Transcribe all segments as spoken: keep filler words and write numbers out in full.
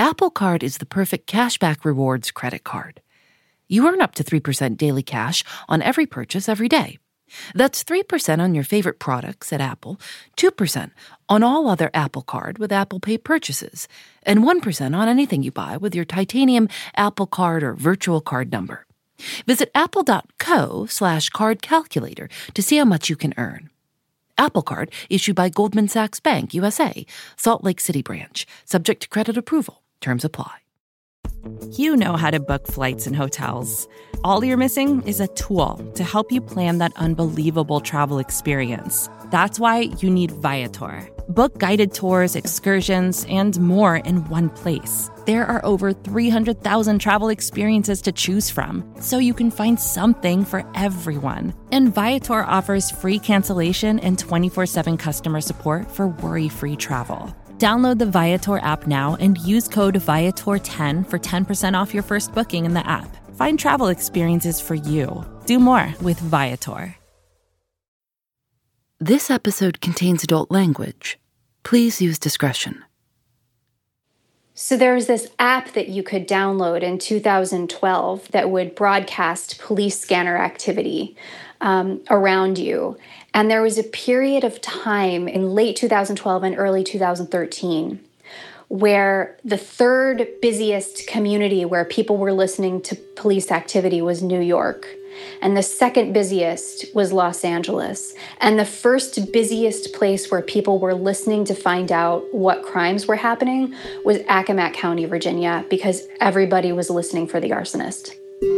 Apple Card is the perfect cashback rewards credit card. You earn up to three percent daily cash on every purchase every day. That's three percent on your favorite products at Apple, two percent on all other Apple Card with Apple Pay purchases, and one percent on anything you buy with your titanium Apple Card or virtual card number. Visit apple.co slash card calculator to see how much you can earn. Apple Card issued by Goldman Sachs Bank, U S A, Salt Lake City branch, subject to credit approval. Terms apply. You know how to book flights and hotels. All you're missing is a tool to help you plan that unbelievable travel experience. That's why you need Viator. Book guided tours, excursions, and more in one place. There are over three hundred thousand travel experiences to choose from, so you can find something for everyone. And Viator offers free cancellation and twenty-four seven customer support for worry-free travel. Download the Viator app now and use code Viator ten for ten percent off your first booking in the app. Find travel experiences for you. Do more with Viator. This episode contains adult language. Please use discretion. So there was this app that you could download in two thousand twelve that would broadcast police scanner activity um, around you. And there was a period of time in late two thousand twelve and early two thousand thirteen where the third busiest community where people were listening to police activity was New York. And the second busiest was Los Angeles. And the first busiest place where people were listening to find out what crimes were happening was Accomack County, Virginia, because everybody was listening for the arsonist.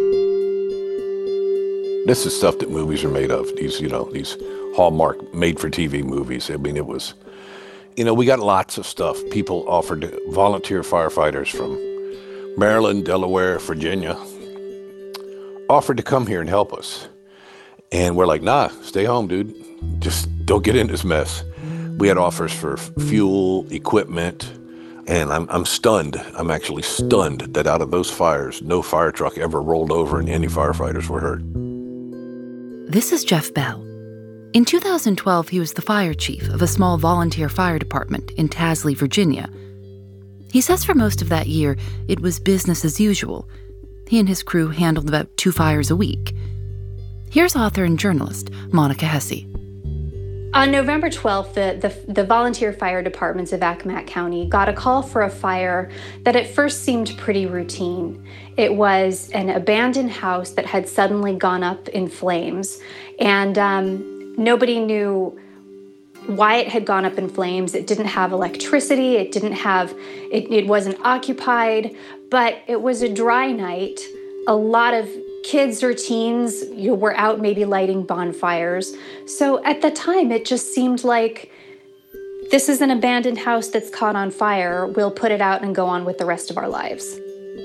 This is stuff that movies are made of. These, you know, these Hallmark made-for-T V movies. I mean, it was, you know, we got lots of stuff. People offered to volunteer firefighters from Maryland, Delaware, Virginia, offered to come here and help us. And we're like, nah, stay home, dude. Just don't get in this mess. We had offers for fuel, equipment, and I'm I'm stunned. I'm actually stunned that out of those fires, no fire truck ever rolled over and any firefighters were hurt. This is Jeff Bell. In two thousand twelve, he was the fire chief of a small volunteer fire department in Tasley, Virginia. He says for most of that year, it was business as usual. He and his crew handled about two fires a week. Here's author and journalist Monica Hesse. On November twelfth, the, the, the volunteer fire departments of Accomack County got a call for a fire that at first seemed pretty routine. It was an abandoned house that had suddenly gone up in flames, and um, nobody knew why it had gone up in flames. It didn't have electricity, it didn't have, it, it wasn't occupied, but it was a dry night. A lot of kids or teens, you know, were out maybe lighting bonfires. So at the time, it just seemed like this is an abandoned house that's caught on fire. We'll put it out and go on with the rest of our lives.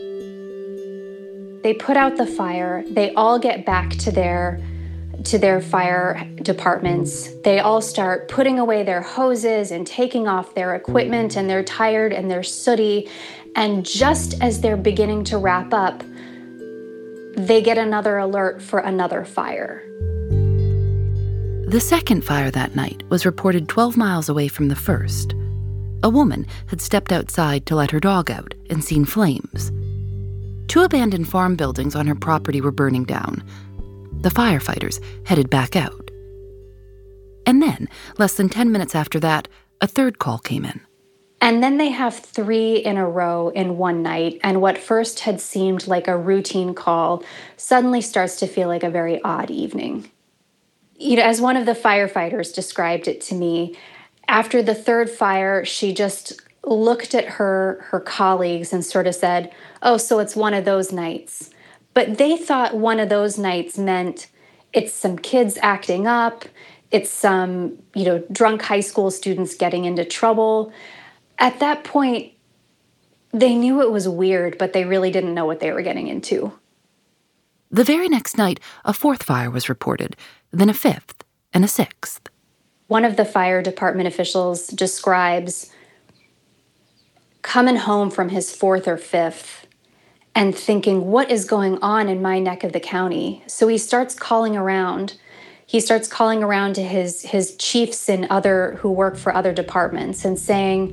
They put out the fire. They all get back to their to their fire departments. They all start putting away their hoses and taking off their equipment, and they're tired and they're sooty. And just as they're beginning to wrap up, they get another alert for another fire. The second fire that night was reported twelve miles away from the first. A woman had stepped outside to let her dog out and seen flames. Two abandoned farm buildings on her property were burning down. The firefighters headed back out. And then, less than ten minutes after that, a third call came in. And then they have three in a row in one night, and what first had seemed like a routine call suddenly starts to feel like a very odd evening. You know, as one of the firefighters described it to me, after the third fire, she just looked at her, her colleagues and sort of said, "Oh, so it's one of those nights." But they thought one of those nights meant it's some kids acting up, it's some, you know, drunk high school students getting into trouble. At that point, they knew it was weird, but they really didn't know what they were getting into. The very next night, a fourth fire was reported, then a fifth, and a sixth. One of the fire department officials describes coming home from his fourth or fifth and thinking, what is going on in my neck of the county? So he starts calling around. He starts calling around to his, his chiefs and other who work for other departments and saying,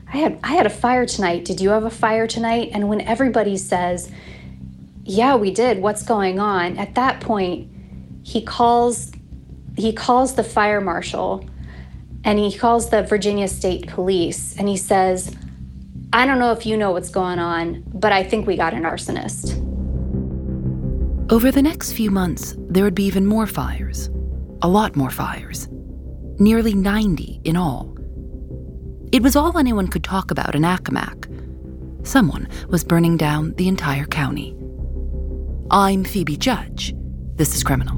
I had I had a fire tonight. Did you have a fire tonight? And when everybody says, yeah, we did, what's going on? At that point, he calls he calls the fire marshal and he calls the Virginia State Police and he says, I don't know if you know what's going on, but I think we got an arsonist. Over the next few months, there would be even more fires. A lot more fires. Nearly ninety in all. It was all anyone could talk about in Accomack. Someone was burning down the entire county. I'm Phoebe Judge. This is Criminal.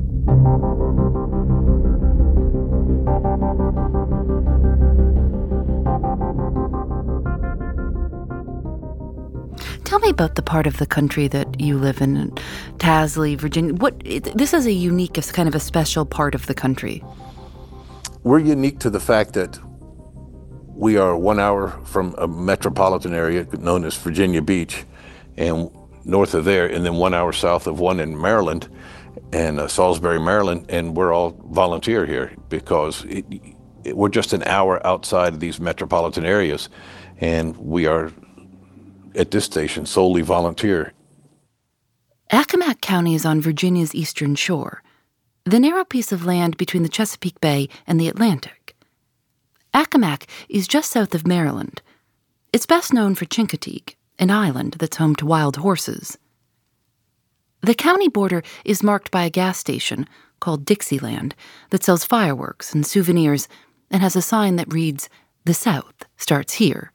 Tell me about the part of the country that you live in, Tasley, Virginia. What it, this is a unique, it's kind of a special part of the country. We're unique to the fact that we are one hour from a metropolitan area known as Virginia Beach, and north of there, and then one hour south of one in Maryland, and uh, Salisbury, Maryland, and we're all volunteer here because it, it, we're just an hour outside of these metropolitan areas, and we are, at this station, solely volunteer. Accomack County is on Virginia's eastern shore, the narrow piece of land between the Chesapeake Bay and the Atlantic. Accomack is just south of Maryland. It's best known for Chincoteague, an island that's home to wild horses. The county border is marked by a gas station called Dixieland that sells fireworks and souvenirs and has a sign that reads, "The South starts here."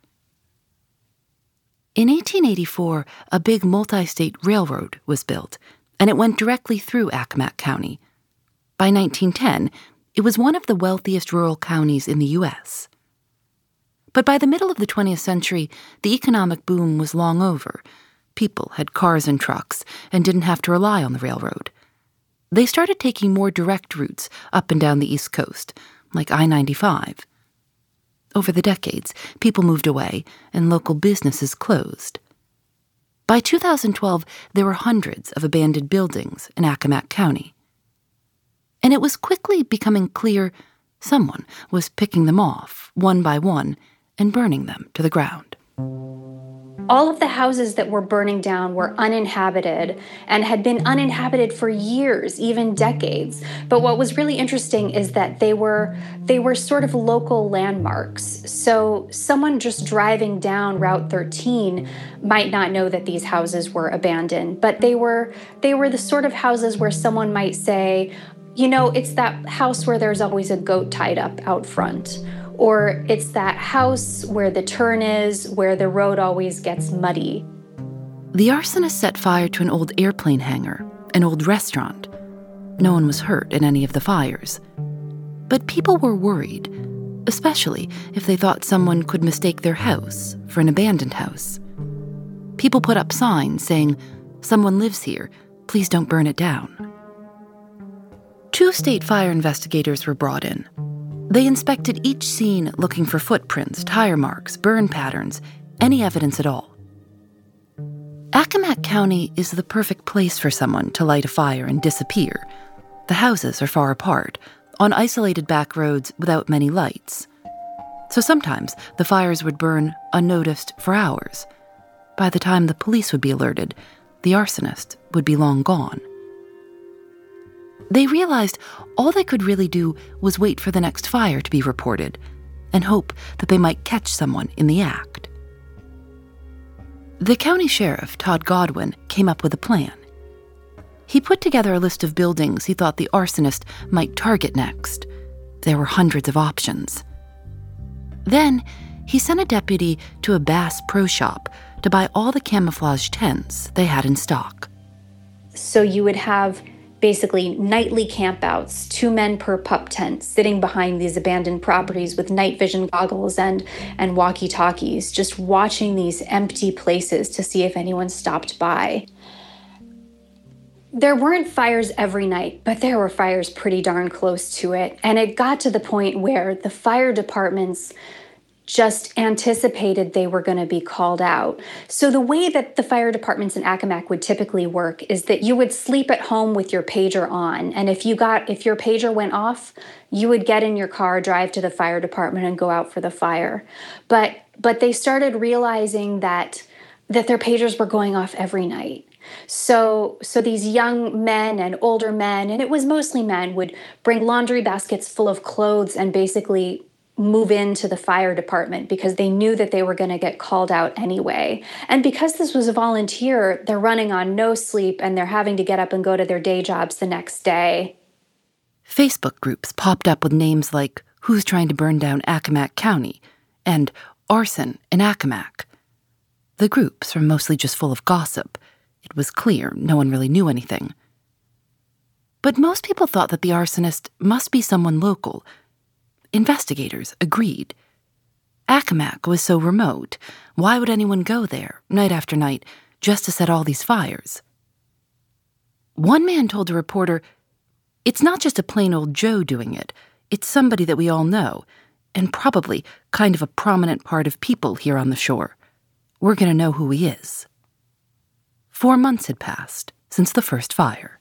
In eighteen eighty-four, a big multi-state railroad was built, and it went directly through Accomack County. By nineteen ten, it was one of the wealthiest rural counties in the U S But by the middle of the twentieth century, the economic boom was long over. People had cars and trucks and didn't have to rely on the railroad. They started taking more direct routes up and down the East Coast, like I ninety-five. Over the decades, people moved away and local businesses closed. By two thousand twelve, there were hundreds of abandoned buildings in Accomack County. And it was quickly becoming clear someone was picking them off, one by one, and burning them to the ground. All of the houses that were burning down were uninhabited and had been uninhabited for years, even decades. But what was really interesting is that they were they were sort of local landmarks. So someone just driving down Route thirteen might not know that these houses were abandoned, but they were they were the sort of houses where someone might say, you know, it's that house where there's always a goat tied up out front. Or it's that house where the turn is, where the road always gets muddy. The arsonist set fire to an old airplane hangar, an old restaurant. No one was hurt in any of the fires. But people were worried, especially if they thought someone could mistake their house for an abandoned house. People put up signs saying, "Someone lives here, please don't burn it down." Two state fire investigators were brought in. They inspected each scene looking for footprints, tire marks, burn patterns, any evidence at all. Accomack County is the perfect place for someone to light a fire and disappear. The houses are far apart, on isolated back roads without many lights. So sometimes the fires would burn unnoticed for hours. By the time the police would be alerted, the arsonist would be long gone. They realized all they could really do was wait for the next fire to be reported and hope that they might catch someone in the act. The county sheriff, Todd Godwin, came up with a plan. He put together a list of buildings he thought the arsonist might target next. There were hundreds of options. Then he sent a deputy to a Bass Pro Shop to buy all the camouflage tents they had in stock. So you would have basically nightly campouts, two men per pup tent, sitting behind these abandoned properties with night vision goggles and, and walkie-talkies, just watching these empty places to see if anyone stopped by. There weren't fires every night, but there were fires pretty darn close to it. And it got to the point where the fire departments just anticipated they were going to be called out. So the way that the fire departments in Accomack would typically work is that you would sleep at home with your pager on. And if you got if your pager went off, you would get in your car, drive to the fire department and go out for the fire. But but they started realizing that that their pagers were going off every night. So so these young men and older men, and it was mostly men, would bring laundry baskets full of clothes and basically move into the fire department because they knew that they were going to get called out anyway. And because this was a volunteer, they're running on no sleep and they're having to get up and go to their day jobs the next day. Facebook groups popped up with names like Who's Trying to Burn Down Accomack County and Arson in Accomack. The groups were mostly just full of gossip. It was clear no one really knew anything. But most people thought that the arsonist must be someone local. Investigators agreed. Accomack was so remote. Why would anyone go there, night after night, just to set all these fires? One man told a reporter, "It's not just a plain old Joe doing it. It's somebody that we all know, and probably kind of a prominent part of people here on the shore. We're going to know who he is." Four months had passed since the first fire.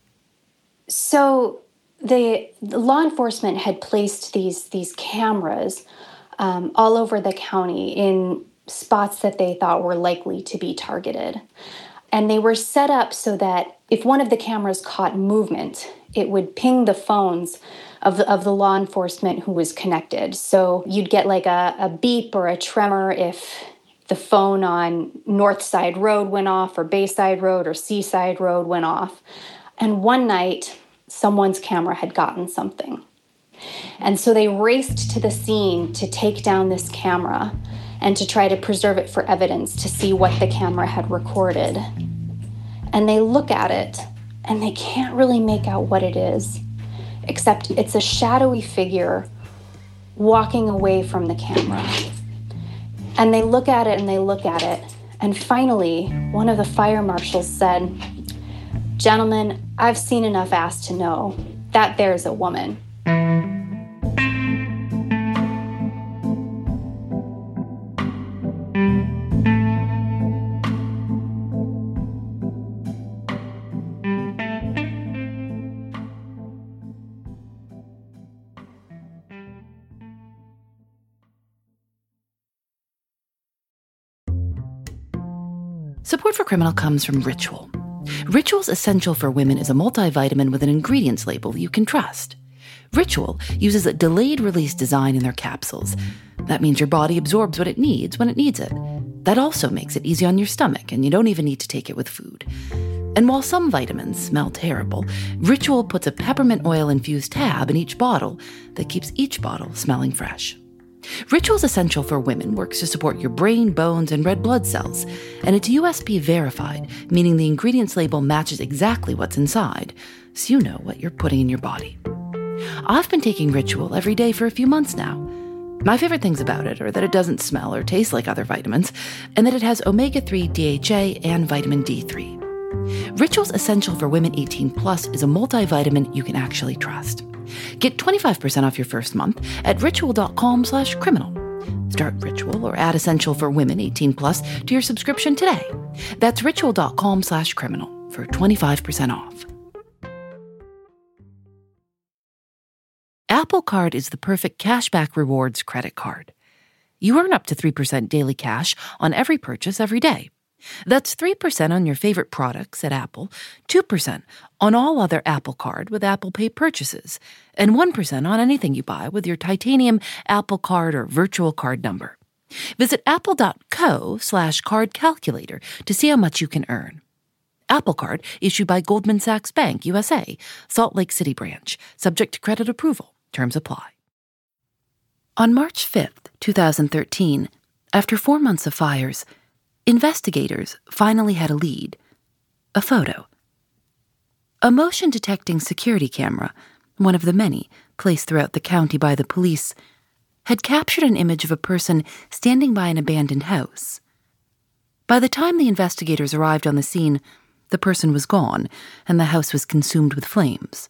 So the, the law enforcement had placed these, these cameras um, all over the county in spots that they thought were likely to be targeted. And they were set up so that if one of the cameras caught movement, it would ping the phones of, of the law enforcement who was connected. So you'd get like a, a beep or a tremor if the phone on Northside Road went off or Bayside Road or Seaside Road went off. And one night, someone's camera had gotten something. And so they raced to the scene to take down this camera and to try to preserve it for evidence to see what the camera had recorded. And they look at it and they can't really make out what it is, except it's a shadowy figure walking away from the camera. And they look at it and they look at it. And finally, one of the fire marshals said, "Gentlemen, I've seen enough ass to know that there's a woman." Support for Criminal comes from Ritual. Ritual's Essential for Women is a multivitamin with an ingredients label you can trust. Ritual uses a delayed-release design in their capsules. That means your body absorbs what it needs when it needs it. That also makes it easy on your stomach, and you don't even need to take it with food. And while some vitamins smell terrible, Ritual puts a peppermint oil-infused tab in each bottle that keeps each bottle smelling fresh. Ritual's Essential for Women works to support your brain, bones, and red blood cells, and it's U S P verified, meaning the ingredients label matches exactly what's inside, so you know what you're putting in your body. I've been taking Ritual every day for a few months now. My favorite things about it are that it doesn't smell or taste like other vitamins, and that it has omega three D H A and vitamin D three. Ritual's Essential for Women eighteen plus is a multivitamin you can actually trust. Get twenty-five percent off your first month at ritual.com slash criminal. Start Ritual or add Essential for Women eighteen plus to your subscription today. That's ritual.com slash criminal for twenty-five percent off. Apple Card is the perfect cashback rewards credit card. You earn up to three percent daily cash on every purchase every day. That's three percent on your favorite products at Apple, two percent on all other Apple Card with Apple Pay purchases, and one percent on anything you buy with your titanium Apple Card or virtual card number. Visit apple.co slash card calculator to see how much you can earn. Apple Card issued by Goldman Sachs Bank, U S A, Salt Lake City branch, subject to credit approval. Terms apply. On March fifth, twenty thirteen, after four months of fires, investigators finally had a lead. A photo. A motion-detecting security camera, one of the many placed throughout the county by the police, had captured an image of a person standing by an abandoned house. By the time the investigators arrived on the scene, the person was gone, and the house was consumed with flames.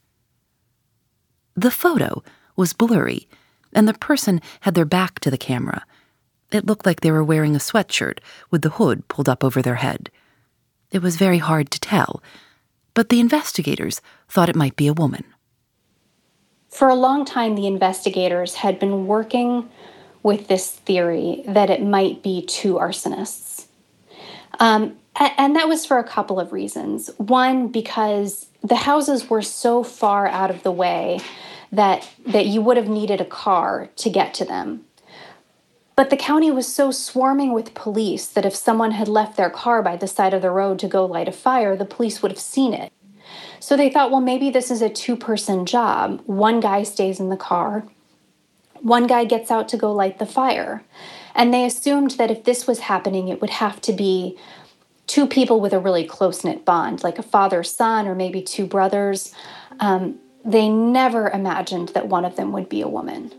The photo was blurry, and the person had their back to the camera. It looked like they were wearing a sweatshirt with the hood pulled up over their head. It was very hard to tell, but the investigators thought it might be a woman. For a long time, the investigators had been working with this theory that it might be two arsonists. Um, and that was for a couple of reasons. One, because the houses were so far out of the way that, that you would have needed a car to get to them. But the county was so swarming with police that if someone had left their car by the side of the road to go light a fire, the police would have seen it. So they thought, well, maybe this is a two-person job. One guy stays in the car. One guy gets out to go light the fire. And they assumed that if this was happening, it would have to be two people with a really close-knit bond, like a father-son or maybe two brothers. Um, they never imagined that one of them would be a woman.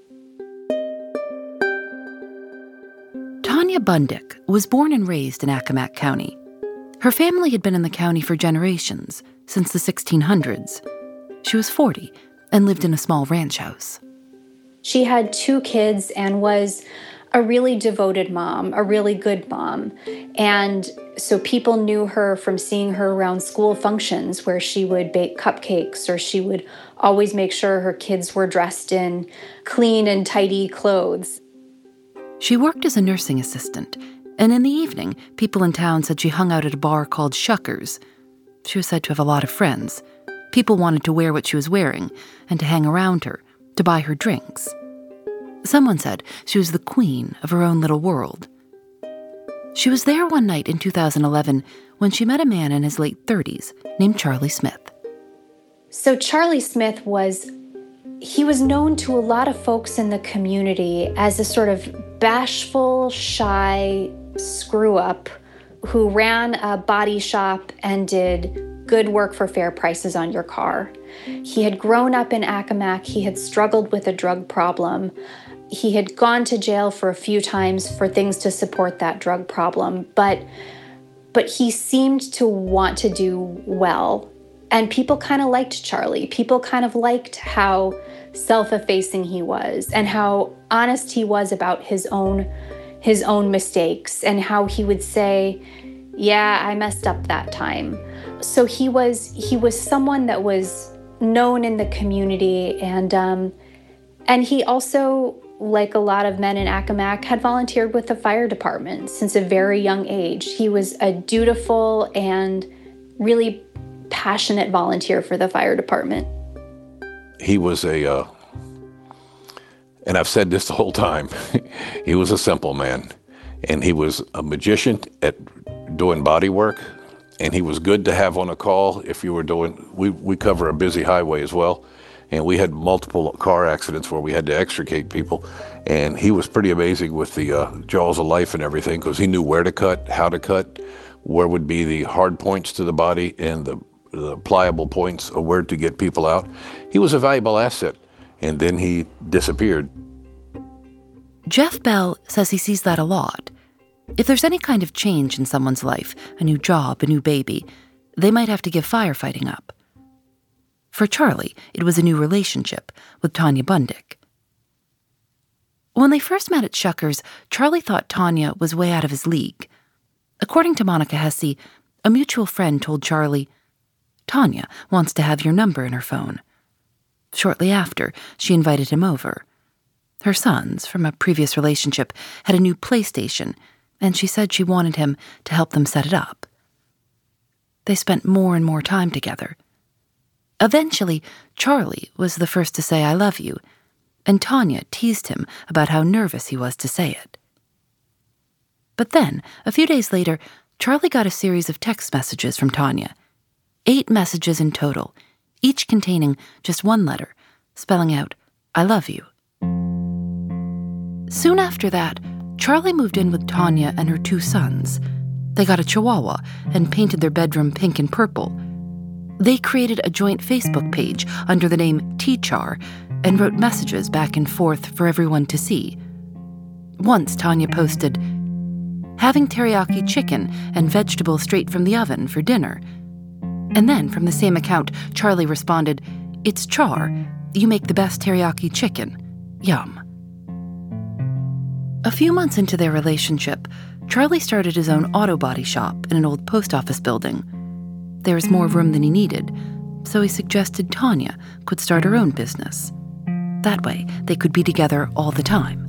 Tanya Bundick was born and raised in Accomack County. Her family had been in the county for generations, since the sixteen hundreds. She was forty and lived in a small ranch house. She had two kids and was a really devoted mom, a really good mom. And so people knew her from seeing her around school functions where she would bake cupcakes or she would always make sure her kids were dressed in clean and tidy clothes. She worked as a nursing assistant, and in the evening, people in town said she hung out at a bar called Shuckers. She was said to have a lot of friends. People wanted to wear what she was wearing and to hang around her, to buy her drinks. Someone said she was the queen of her own little world. She was there one night in two thousand eleven when she met a man in his late thirties named Charlie Smith. So Charlie Smith was, he was known to a lot of folks in the community as a sort of bashful, shy screw-up who ran a body shop and did good work for fair prices on your car. He had grown up in Accomack. He had struggled with a drug problem. He had gone to jail for a few times for things to support that drug problem, but but he seemed to want to do well. And people kind of liked Charlie. People kind of liked how self-effacing he was and how honest he was about his own his own mistakes and how he would say, yeah, I messed up that time. So he was he was someone that was known in the community, and um, and he also, like a lot of men in Accomack, had volunteered with the fire department since a very young age. He was a dutiful and really passionate volunteer for the fire department. He was a, uh, and I've said this the whole time, he was a simple man. And he was a magician at doing body work. And he was good to have on a call if you were doing, we, we cover a busy highway as well. And we had multiple car accidents where we had to extricate people. And he was pretty amazing with the uh, jaws of life and everything, because he knew where to cut, how to cut, where would be the hard points to the body and the, the pliable points of where to get people out. He was a valuable asset. And then he disappeared. Jeff Bell says he sees that a lot. If there's any kind of change in someone's life, a new job, a new baby, they might have to give firefighting up. For Charlie, it was a new relationship with Tanya Bundick. When they first met at Shuckers, Charlie thought Tanya was way out of his league. According to Monica Hesse, a mutual friend told Charlie, Tanya wants to have your number in her phone. Shortly after, she invited him over. Her sons, from a previous relationship, had a new PlayStation, and she said she wanted him to help them set it up. They spent more and more time together. Eventually, Charlie was the first to say, I love you, and Tanya teased him about how nervous he was to say it. But then, a few days later, Charlie got a series of text messages from Tanya. Eight messages in total, each containing just one letter, spelling out, I love you. Soon after that, Charlie moved in with Tanya and her two sons. They got a Chihuahua and painted their bedroom pink and purple. They created a joint Facebook page under the name T-Char and wrote messages back and forth for everyone to see. Once Tanya posted, having teriyaki chicken and vegetables straight from the oven for dinner. And then from the same account, Charlie responded, it's Char. You make the best teriyaki chicken. Yum. A few months into their relationship, Charlie started his own auto body shop in an old post office building. There was more room than he needed, so he suggested Tanya could start her own business. That way, they could be together all the time.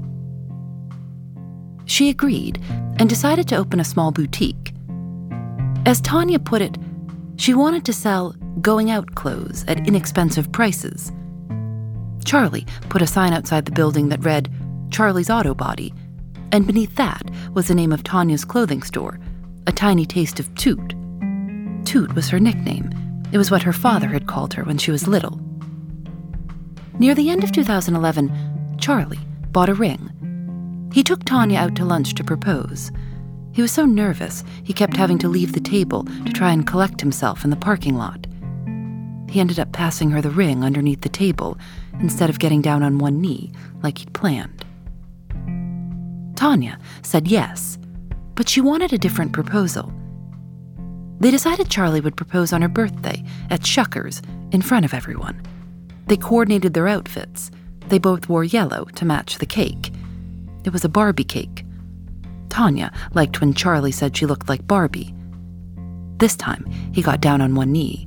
She agreed and decided to open a small boutique. As Tanya put it, she wanted to sell going-out clothes at inexpensive prices. Charlie put a sign outside the building that read, Charlie's Auto Body, and beneath that was the name of Tanya's clothing store, A Tiny Taste of Toot. Toot was her nickname. It was what her father had called her when she was little. Near the end of two thousand eleven, Charlie bought a ring. He took Tanya out to lunch to propose. He was so nervous, he kept having to leave the table to try and collect himself in the parking lot. He ended up passing her the ring underneath the table instead of getting down on one knee like he'd planned. Tanya said yes, but she wanted a different proposal. They decided Charlie would propose on her birthday at Shuckers in front of everyone. They coordinated their outfits. They both wore yellow to match the cake. It was a Barbie cake. Tanya liked when Charlie said she looked like Barbie. This time, he got down on one knee.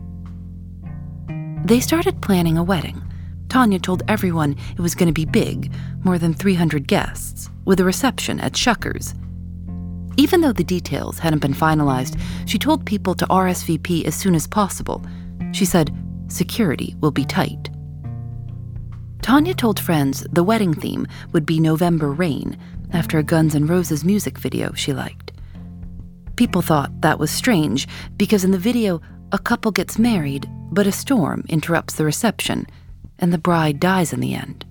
They started planning a wedding. Tanya told everyone it was going to be big, more than three hundred guests, with a reception at Shuckers. Even though the details hadn't been finalized, she told people to R S V P as soon as possible. She said, security will be tight. Tanya told friends the wedding theme would be November Rain, after a Guns N' Roses music video she liked. People thought that was strange because in the video, a couple gets married, but a storm interrupts the reception, and the bride dies in the end.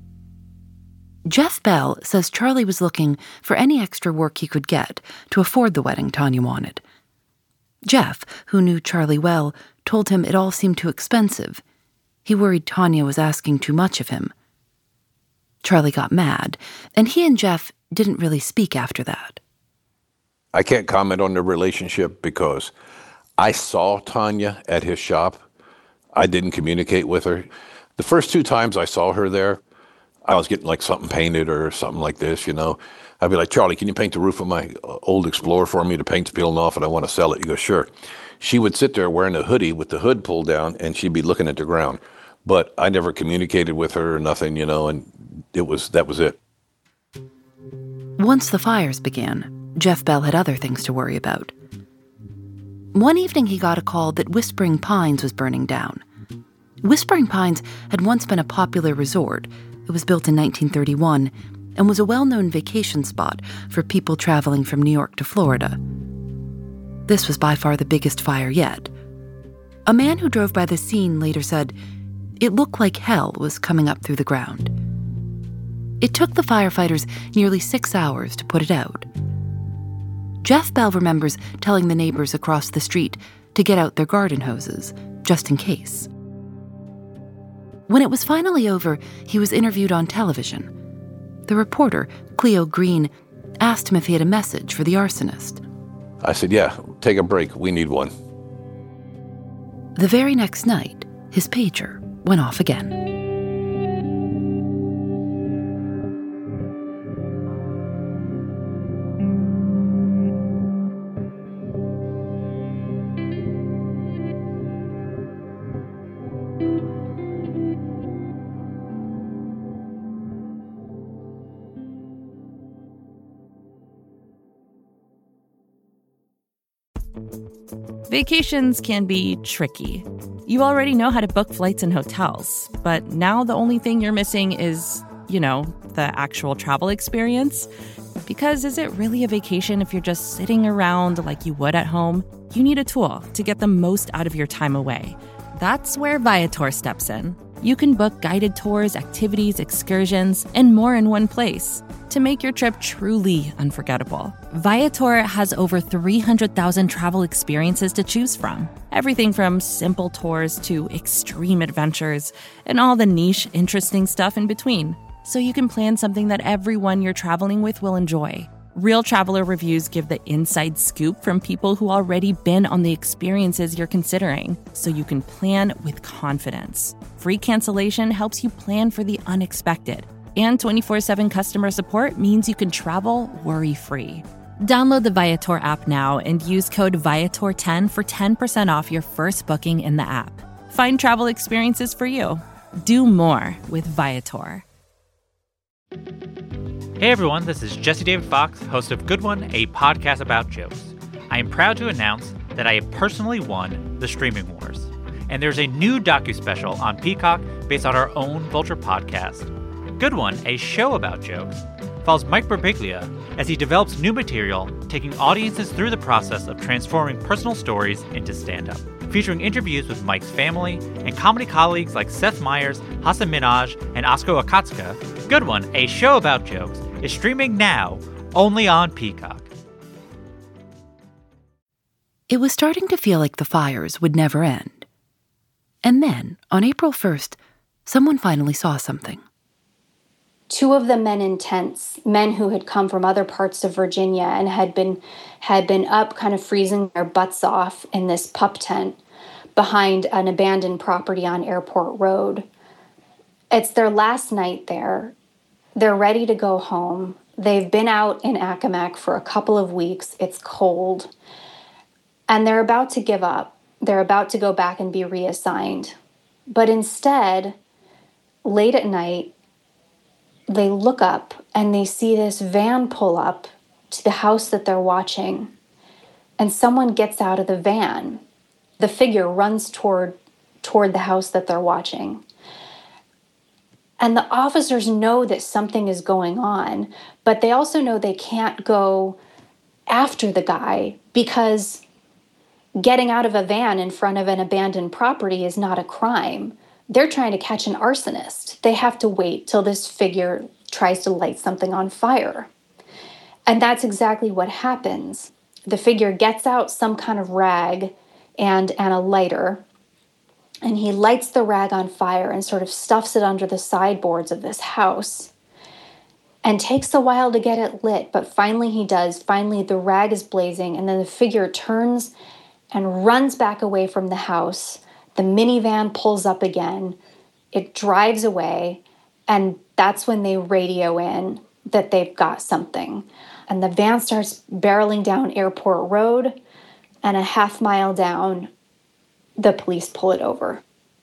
Jeff Bell says Charlie was looking for any extra work he could get to afford the wedding Tanya wanted. Jeff, who knew Charlie well, told him it all seemed too expensive. He worried Tanya was asking too much of him. Charlie got mad, and he and Jeff didn't really speak after that. I can't comment on their relationship because I saw Tanya at his shop. I didn't communicate with her. The first two times I saw her there, I was getting like something painted or something like this, you know. I'd be like, Charlie, can you paint the roof of my old Explorer for me? The paint's peeling off and I want to sell it. He goes, sure. She would sit there wearing a hoodie with the hood pulled down and she'd be looking at the ground. But I never communicated with her or nothing, you know, and it was that was it. Once the fires began, Jeff Bell had other things to worry about. One evening he got a call that Whispering Pines was burning down. Whispering Pines had once been a popular resort. It was built in nineteen thirty-one and was a well-known vacation spot for people traveling from New York to Florida. This was by far the biggest fire yet. A man who drove by the scene later said, it looked like hell was coming up through the ground. It took the firefighters nearly six hours to put it out. Jeff Bell remembers telling the neighbors across the street to get out their garden hoses, just in case. When it was finally over, he was interviewed on television. The reporter, Cleo Green, asked him if he had a message for the arsonist. I said, yeah, take a break. We need one. The very next night, his pager went off again. Vacations can be tricky. You already know how to book flights and hotels, but now the only thing you're missing is, you know, the actual travel experience. Because is it really a vacation if you're just sitting around like you would at home? You need a tool to get the most out of your time away. That's where Viator steps in. You can book guided tours, activities, excursions, and more in one place to make your trip truly unforgettable. Viator has over three hundred thousand travel experiences to choose from. Everything from simple tours to extreme adventures and all the niche, interesting stuff in between. So you can plan something that everyone you're traveling with will enjoy. Real traveler reviews give the inside scoop from people who already been on the experiences you're considering, so you can plan with confidence. Free cancellation helps you plan for the unexpected. And twenty-four seven customer support means you can travel worry-free. Download the Viator app now and use code Viator ten for ten percent off your first booking in the app. Find travel experiences for you. Do more with Viator. Hey everyone, this is Jesse David Fox, host of Good One, a podcast about jokes. I am proud to announce that I have personally won the Streaming Wars. And there's a new docu-special on Peacock based on our own Vulture podcast. Good One, a show about jokes, follows Mike Birbiglia as he develops new material, taking audiences through the process of transforming personal stories into stand-up. Featuring interviews with Mike's family and comedy colleagues like Seth Meyers, Hasan Minhaj, and Oskar Akatsuka, Good One, a show about jokes, is streaming now only on Peacock. It was starting to feel like the fires would never end. And then, on April first, someone finally saw something. Two of the men in tents, men who had come from other parts of Virginia and had been had been up kind of freezing their butts off in this pup tent behind an abandoned property on Airport Road. It's their last night there. They're ready to go home. They've been out in Accomack for a couple of weeks. It's cold. And they're about to give up. They're about to go back and be reassigned. But instead, late at night, they look up and they see this van pull up to the house that they're watching. And someone gets out of the van. The figure runs toward, toward the house that they're watching. And the officers know that something is going on, but they also know they can't go after the guy because getting out of a van in front of an abandoned property is not a crime. They're trying to catch an arsonist. They have to wait till this figure tries to light something on fire. And that's exactly what happens. The figure gets out some kind of rag and, and a lighter, and he lights the rag on fire and sort of stuffs it under the sideboards of this house. And takes a while to get it lit, but finally he does. Finally, the rag is blazing, and then the figure turns and runs back away from the house. The minivan pulls up again. It drives away, and that's when they radio in that they've got something. And the van starts barreling down Airport Road, and a half mile down, the police pull it over.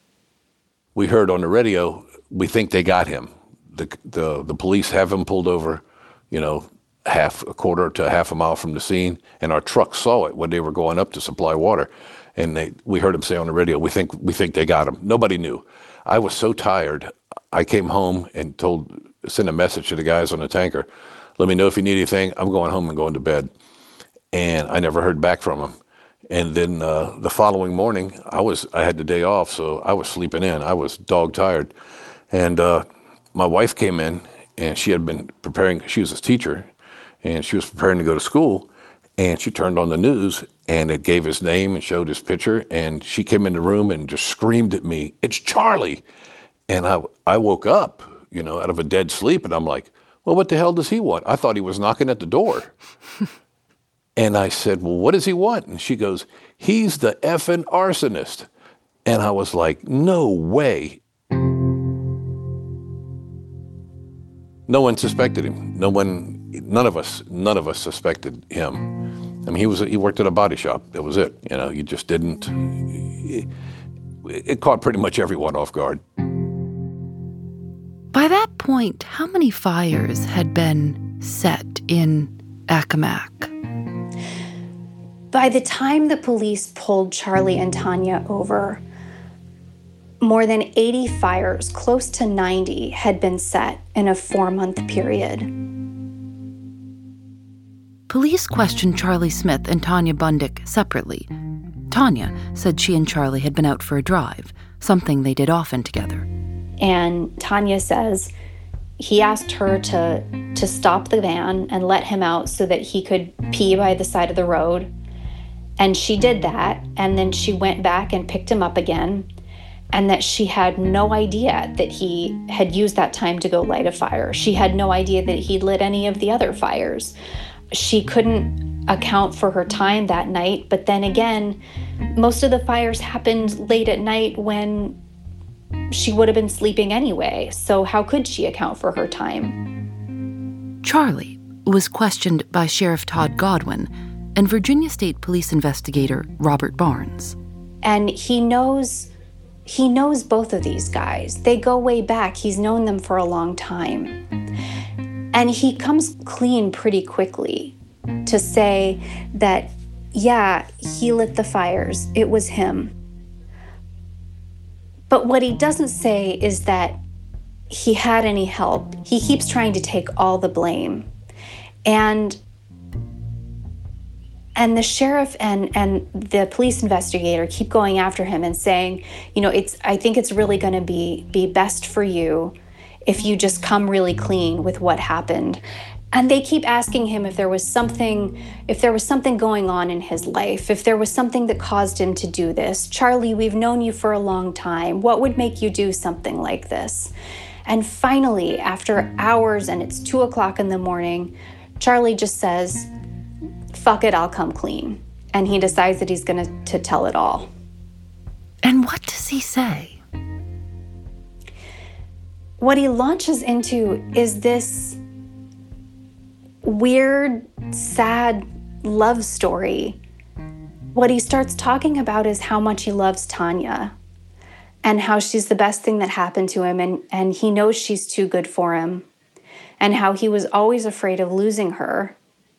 We heard on the radio, we think they got him. The, the the police have him pulled over, you know, half a quarter to half a mile from the scene, and our truck saw it when they were going up to supply water, and they we heard him say on the radio, "We think we think they got him." Nobody knew. I was so tired. I came home and told sent a message to the guys on the tanker, "Let me know if you need anything. I'm going home and going to bed." And I never heard back from him. And then uh, the following morning, I was I had the day off, so I was sleeping in. I was dog tired, and. Uh, My wife came in, and she had been preparing, she was a teacher, and she was preparing to go to school, and she turned on the news, and it gave his name and showed his picture, and she came in the room and just screamed at me, "It's Charlie!" And I, I woke up, you know, out of a dead sleep, and I'm like, well, what the hell does he want? I thought he was knocking at the door. And I said, well, what does he want? And she goes, he's the effing arsonist. And I was like, no way. No one suspected him. No one, none of us, none of us suspected him. I mean, he was, he worked at a body shop. That was it. You know, you just didn't, it, it caught pretty much everyone off guard. By that point, how many fires had been set in Accomack? By the time the police pulled Charlie and Tanya over, more than eighty fires, close to ninety, had been set in a four-month period. Police questioned Charlie Smith and Tanya Bundick separately. Tanya said she and Charlie had been out for a drive, something they did often together. And Tanya says he asked her to, to stop the van and let him out so that he could pee by the side of the road. And she did that, and then she went back and picked him up again, and that she had no idea that he had used that time to go light a fire. She had no idea that he'd lit any of the other fires. She couldn't account for her time that night, but then again, most of the fires happened late at night when she would have been sleeping anyway, so how could she account for her time? Charlie was questioned by Sheriff Todd Godwin and Virginia State Police investigator Robert Barnes. And he knows, he knows both of these guys. They go way back. He's known them for a long time. And he comes clean pretty quickly to say that, yeah, he lit the fires. It was him. But what he doesn't say is that he had any help. He keeps trying to take all the blame. And and the sheriff and, and the police investigator keep going after him and saying, you know, it's I think it's really going to be be best for you if you just come really clean with what happened. And they keep asking him if there was something, if there was something going on in his life, if there was something that caused him to do this. Charlie, we've known you for a long time. What would make you do something like this? And finally, after hours and it's two o'clock in the morning, Charlie just says, fuck it, I'll come clean. And he decides that he's gonna to tell it all. And what does he say? What he launches into is this weird, sad love story. What he starts talking about is how much he loves Tanya and how she's the best thing that happened to him, and, and he knows she's too good for him, and how he was always afraid of losing her.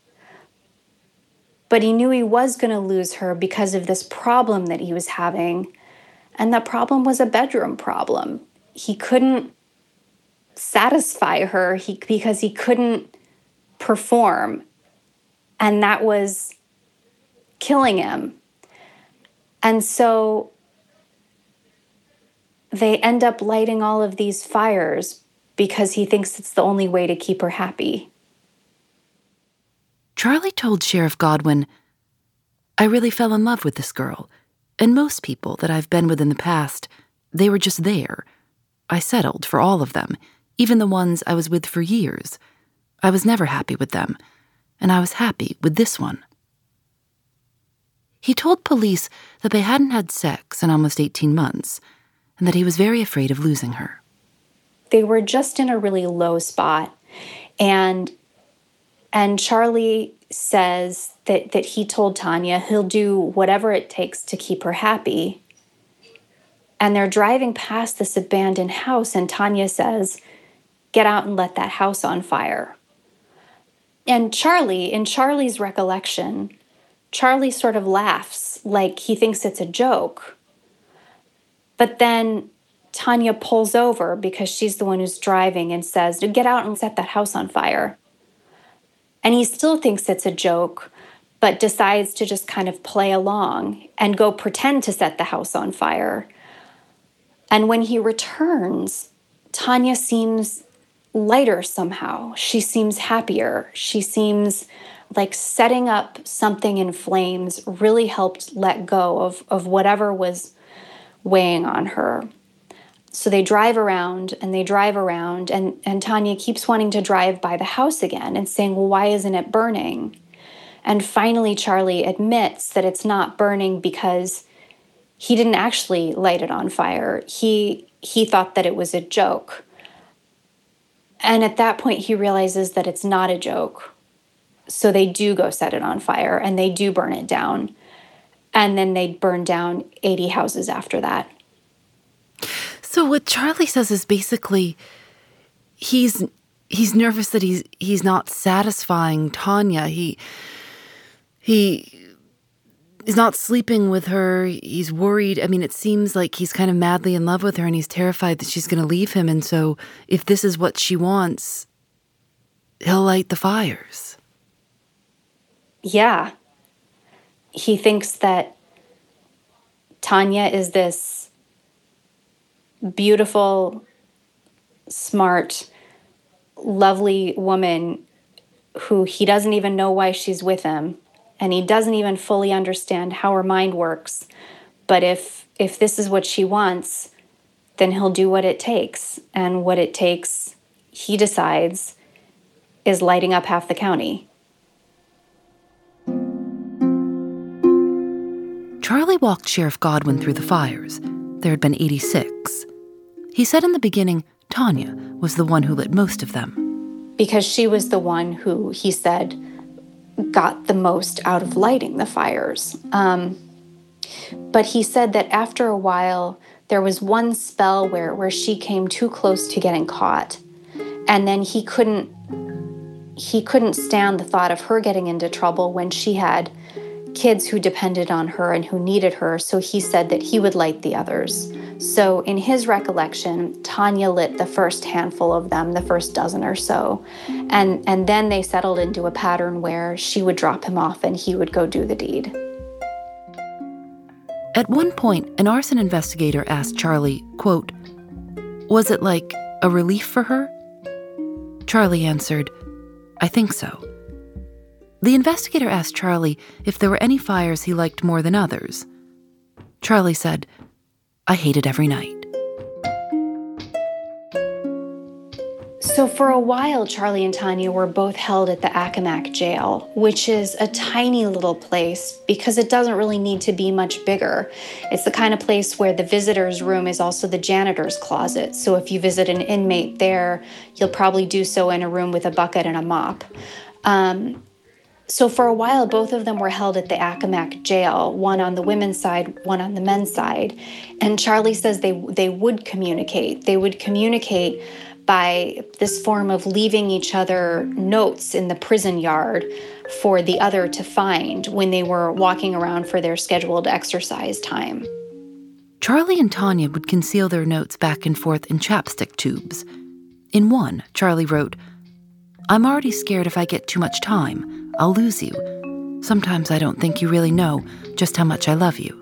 But he knew he was going to lose her because of this problem that he was having, and that problem was a bedroom problem. He couldn't satisfy her he, because he couldn't perform, and that was killing him. And so they end up lighting all of these fires because he thinks it's the only way to keep her happy. Charlie told Sheriff Godwin, I really fell in love with this girl, and most people that I've been with in the past, they were just there. I settled for all of them, even the ones I was with for years. I was never happy with them, and I was happy with this one. He told police that they hadn't had sex in almost eighteen months, and that he was very afraid of losing her. They were just in a really low spot, and and Charlie says that, that he told Tanya he'll do whatever it takes to keep her happy. And they're driving past this abandoned house, and Tanya says, get out and let that house on fire. And Charlie, in Charlie's recollection, Charlie sort of laughs like he thinks it's a joke. But then Tanya pulls over because she's the one who's driving and says, get out and set that house on fire. And he still thinks it's a joke, but decides to just kind of play along and go pretend to set the house on fire. And when he returns, Tanya seems lighter somehow. She seems happier. She seems like setting up something in flames really helped let go of, of whatever was weighing on her. So they drive around and they drive around, and, and Tanya keeps wanting to drive by the house again and saying, well, why isn't it burning? And finally, Charlie admits that it's not burning because he didn't actually light it on fire. He, he thought that it was a joke. And at that point, he realizes that it's not a joke. So they do go set it on fire, and they do burn it down. And then they burn down eighty houses after that. So what Charlie says is basically he's he's nervous that he's he's not satisfying Tanya. He he is not sleeping with her. He's worried. I mean, it seems like he's kind of madly in love with her, and he's terrified that she's going to leave him. And so if this is what she wants, he'll light the fires. Yeah. He thinks that Tanya is this beautiful, smart, lovely woman who he doesn't even know why she's with him, and he doesn't even fully understand how her mind works. But if if this is what she wants, then he'll do what it takes. And what it takes, he decides, is lighting up half the county. Charlie walked Sheriff Godwin through the fires. There had been eighty-six. He said in the beginning, Tanya was the one who lit most of them. Because she was the one who, he said, got the most out of lighting the fires. Um, but he said that after a while, there was one spell where, where she came too close to getting caught. And then he couldn't, he couldn't stand the thought of her getting into trouble when she had kids who depended on her and who needed her. So he said that he would light the others. So in his recollection, Tanya lit the first handful of them, the first dozen or so. And, and then they settled into a pattern where she would drop him off and he would go do the deed. At one point, an arson investigator asked Charlie, quote, "Was it like a relief for her?" Charlie answered, "I think so." The investigator asked Charlie if there were any fires he liked more than others. Charlie said, "I hated every night." So for a while, Charlie and Tanya were both held at the Accomack jail, which is a tiny little place because it doesn't really need to be much bigger. It's the kind of place where the visitor's room is also the janitor's closet. So if you visit an inmate there, you'll probably do so in a room with a bucket and a mop. Um, So for a while, both of them were held at the Accomack jail, one on the women's side, one on the men's side. And Charlie says they they would communicate. They would communicate by this form of leaving each other notes in the prison yard for the other to find when they were walking around for their scheduled exercise time. Charlie and Tanya would conceal their notes back and forth in chapstick tubes. In one, Charlie wrote, "I'm already scared if I get too much time, I'll lose you. Sometimes I don't think you really know just how much I love you."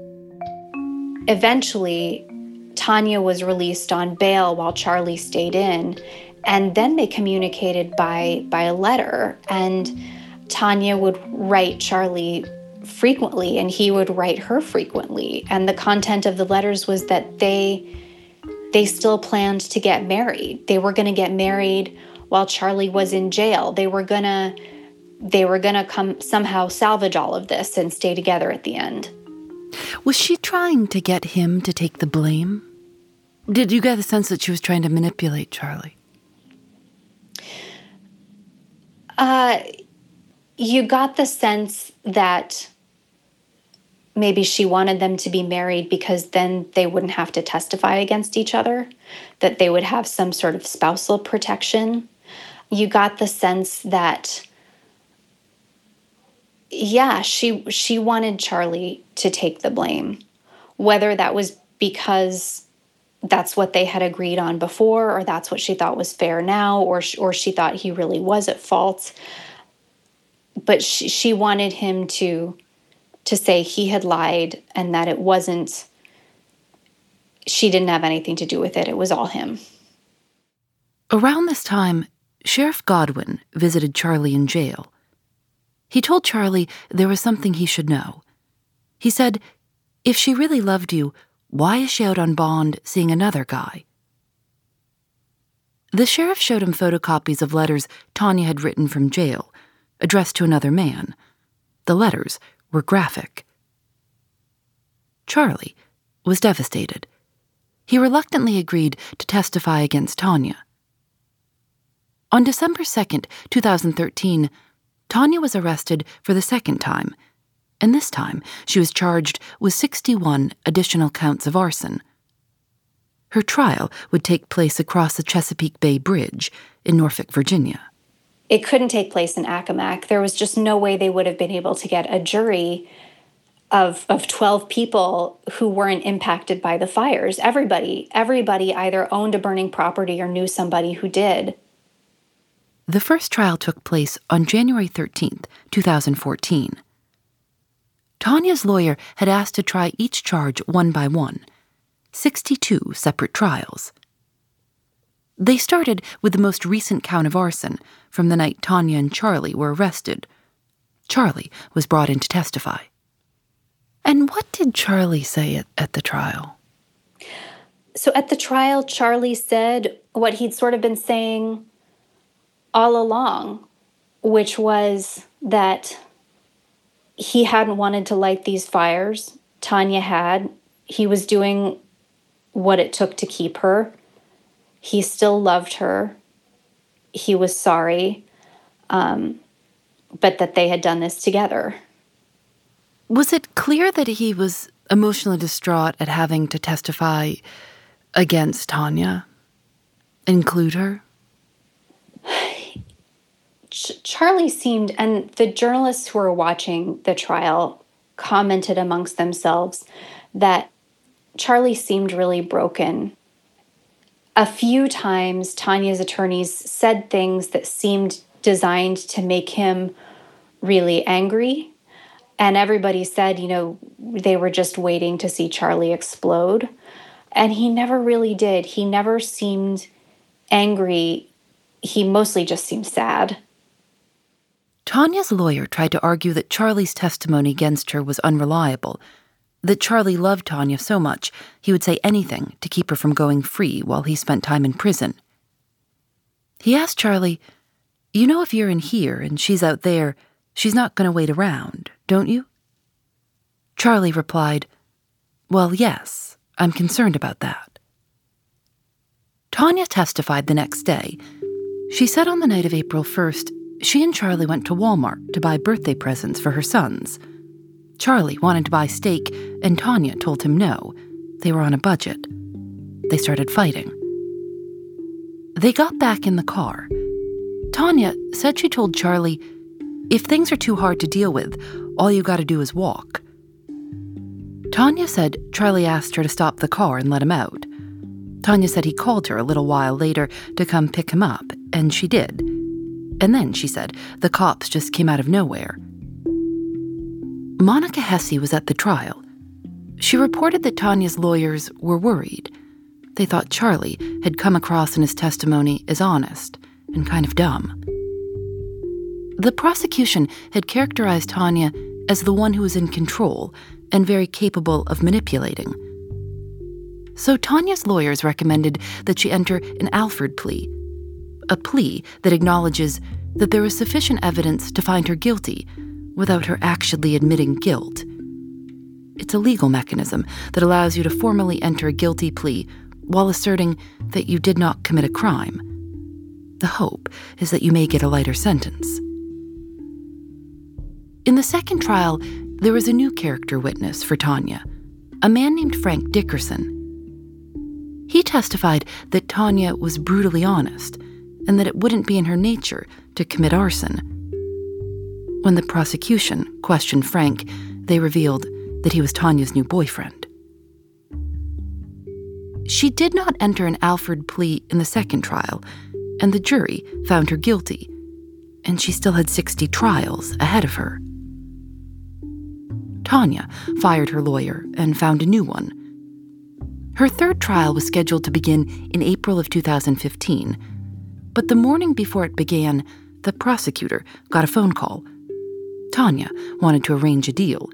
Eventually, Tanya was released on bail while Charlie stayed in, and then they communicated by, by a letter, and Tanya would write Charlie frequently, and he would write her frequently. And the content of the letters was that they, they still planned to get married. They were going to get married while Charlie was in jail. They were going to They were going to come somehow salvage all of this and stay together at the end. Was she trying to get him to take the blame? Did you get the sense that she was trying to manipulate Charlie? Uh, you got the sense that maybe she wanted them to be married because then they wouldn't have to testify against each other, that they would have some sort of spousal protection. You got the sense that Yeah, she she wanted Charlie to take the blame, whether that was because that's what they had agreed on before, or that's what she thought was fair now, or or she thought he really was at fault. But she, she wanted him to to say he had lied and that it wasn't, she didn't have anything to do with it. It was all him. Around this time, Sheriff Godwin visited Charlie in jail. He told Charlie there was something he should know. He said, "If she really loved you, why is she out on bond seeing another guy?" The sheriff showed him photocopies of letters Tanya had written from jail, addressed to another man. The letters were graphic. Charlie was devastated. He reluctantly agreed to testify against Tanya. On December second, twenty thirteen, Tanya was arrested for the second time, and this time she was charged with sixty-one additional counts of arson. Her trial would take place across the Chesapeake Bay Bridge in Norfolk, Virginia. It couldn't take place in Accomack. There was just no way they would have been able to get a jury of, of twelve people who weren't impacted by the fires. Everybody, everybody either owned a burning property or knew somebody who did. The first trial took place on January thirteenth, twenty fourteen. Tanya's lawyer had asked to try each charge one by one, sixty-two separate trials. They started with the most recent count of arson from the night Tanya and Charlie were arrested. Charlie was brought in to testify. And what did Charlie say at, at the trial? So at the trial, Charlie said what he'd sort of been saying all along, which was that he hadn't wanted to light these fires. Tanya had. He was doing what it took to keep her. He still loved her. He was sorry, um, but that they had done this together. Was it clear that he was emotionally distraught at having to testify against Tanya? Include her? Ch- Charlie seemed, and the journalists who were watching the trial commented amongst themselves that Charlie seemed really broken. A few times, Tanya's attorneys said things that seemed designed to make him really angry. And everybody said, you know, they were just waiting to see Charlie explode. And he never really did. He never seemed angry. He mostly just seemed sad. Tanya's lawyer tried to argue that Charlie's testimony against her was unreliable, that Charlie loved Tanya so much he would say anything to keep her from going free while he spent time in prison. He asked Charlie, "You know if you're in here and she's out there, she's not going to wait around, don't you?" Charlie replied, "Well, yes, I'm concerned about that." Tanya testified the next day. She said on the night of April first, she and Charlie went to Walmart to buy birthday presents for her sons. Charlie wanted to buy steak, and Tanya told him no. They were on a budget. They started fighting. They got back in the car. Tanya said she told Charlie, "If things are too hard to deal with, all you gotta do is walk." Tanya said Charlie asked her to stop the car and let him out. Tanya said he called her a little while later to come pick him up, and she did. And then, she said, the cops just came out of nowhere. Monica Hesse was at the trial. She reported that Tanya's lawyers were worried. They thought Charlie had come across in his testimony as honest and kind of dumb. The prosecution had characterized Tanya as the one who was in control and very capable of manipulating. So Tanya's lawyers recommended that she enter an Alford plea, a plea that acknowledges that there was sufficient evidence to find her guilty without her actually admitting guilt. It's a legal mechanism that allows you to formally enter a guilty plea while asserting that you did not commit a crime. The hope is that you may get a lighter sentence. In the second trial, there was a new character witness for Tanya, a man named Frank Dickerson. He testified that Tanya was brutally honest and that it wouldn't be in her nature to commit arson. When the prosecution questioned Frank, they revealed that he was Tanya's new boyfriend. She did not enter an Alford plea in the second trial, and the jury found her guilty, and she still had sixty trials ahead of her. Tanya fired her lawyer and found a new one. Her third trial was scheduled to begin in April of two thousand fifteen, but the morning before it began, the prosecutor got a phone call. Tanya wanted to arrange a deal.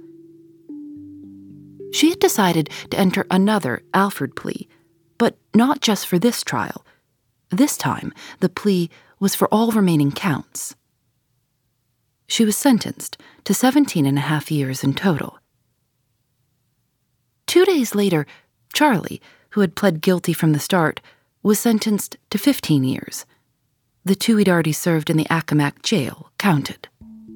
She had decided to enter another Alford plea, but not just for this trial. This time, the plea was for all remaining counts. She was sentenced to seventeen and a half years in total. Two days later, Charlie, who had pled guilty from the start, was sentenced to fifteen years. The two he'd already served in the Accomack jail counted.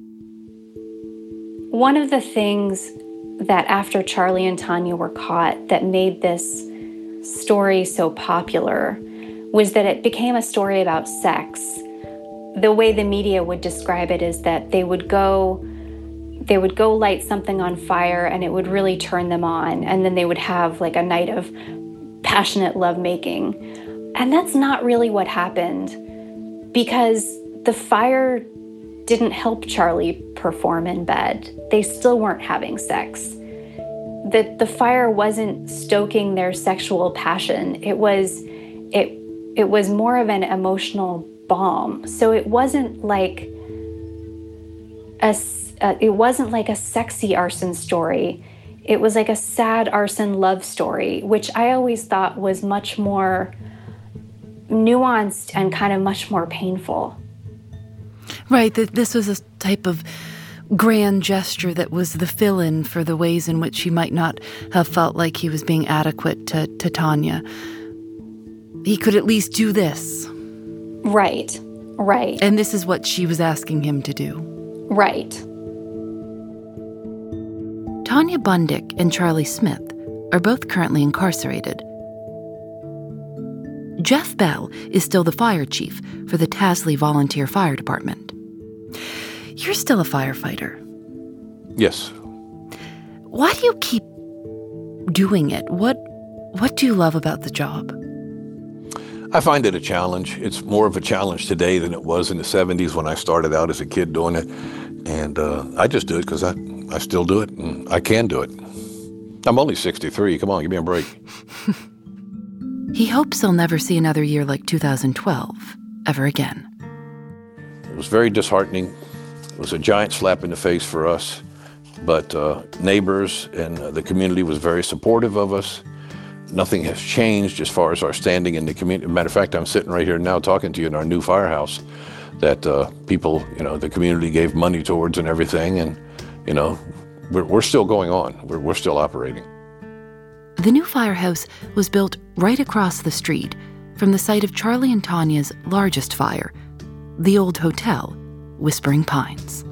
One of the things that after Charlie and Tanya were caught that made this story so popular was that it became a story about sex. The way the media would describe it is that they would go they would go light something on fire and it would really turn them on, and then they would have like a night of passionate lovemaking. And that's not really what happened, because the fire didn't help Charlie perform in bed. They still weren't having sex. The, the fire wasn't stoking their sexual passion. It was it it was more of an emotional balm. So it wasn't like a uh, it wasn't like a sexy arson story. It was like a sad arson love story, which I always thought was much more nuanced and kind of much more painful. Right, that this was a type of grand gesture that was the fill-in for the ways in which he might not have felt like he was being adequate to, to Tanya. He could at least do this. Right, right. And this is what she was asking him to do. Right. Tanya Bundick and Charlie Smith are both currently incarcerated. Jeff Bell is still the fire chief for the Tasley Volunteer Fire Department. You're still a firefighter. Yes. Why do you keep doing it? What what do you love about the job? I find it a challenge. It's more of a challenge today than it was in the seventies when I started out as a kid doing it. And uh, I just do it because I, I still do it, and I can do it. I'm only sixty-three. Come on, give me a break. He hopes he'll never see another year like two thousand twelve ever again. It was very disheartening. It was a giant slap in the face for us. But uh, neighbors and uh, the community was very supportive of us. Nothing has changed as far as our standing in the community. Matter of fact, I'm sitting right here now talking to you in our new firehouse that uh, people, you know, the community gave money towards and everything. And, you know, we're, we're still going on. We're, we're still operating. The new firehouse was built right across the street from the site of Charlie and Tanya's largest fire, the old hotel, Whispering Pines.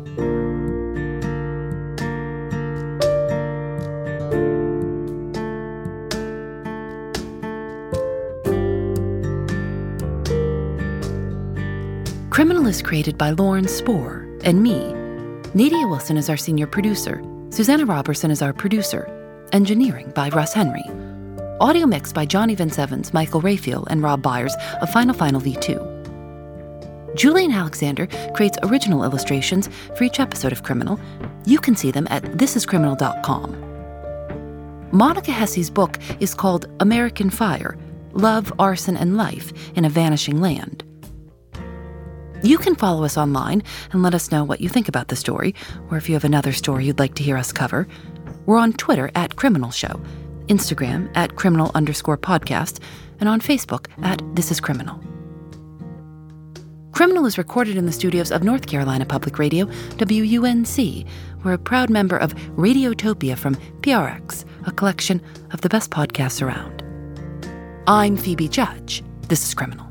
Criminal is created by Lauren Spohr and me. Nadia Wilson is our senior producer. Susanna Robertson is our producer. Engineering by Russ Henry. Audio mix by Johnny Vince Evans, Michael Rayfield, and Rob Byers of Final Final V two. Julian Alexander creates original illustrations for each episode of Criminal. You can see them at this is criminal dot com. Monica Hesse's book is called American Fire, Love, Arson, and Life in a Vanishing Land. You can follow us online and let us know what you think about the story, or if you have another story you'd like to hear us cover. We're on Twitter at Criminal Show, Instagram at criminal underscore podcast, and on Facebook at This Is Criminal. Criminal is recorded in the studios of North Carolina Public Radio, W U N C. We're a proud member of Radiotopia from P R X, a collection of the best podcasts around. I'm Phoebe Judge. This is Criminal.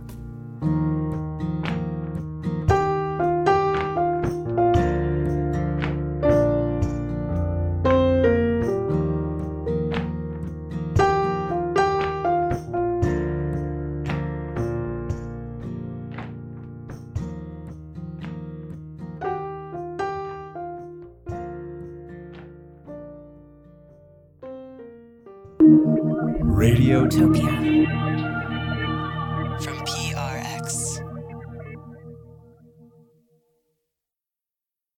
Radiotopia.